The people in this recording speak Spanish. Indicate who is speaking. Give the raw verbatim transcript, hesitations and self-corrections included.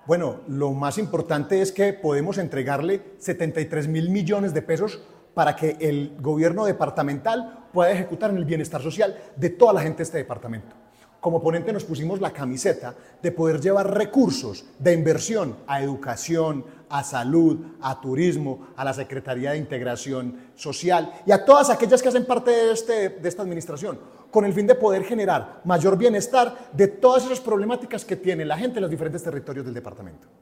Speaker 1: Bueno, lo más importante es que podemos entregarle setenta y tres mil millones de pesos para que el gobierno departamental pueda ejecutar en el bienestar social de toda la gente de este departamento. Como ponente nos pusimos la camiseta de poder llevar recursos de inversión a educación, a salud, a turismo, a la Secretaría de Integración Social y a todas aquellas que hacen parte de, este, de esta administración, con el fin de poder generar mayor bienestar de todas esas problemáticas que tiene la gente en los diferentes territorios del departamento.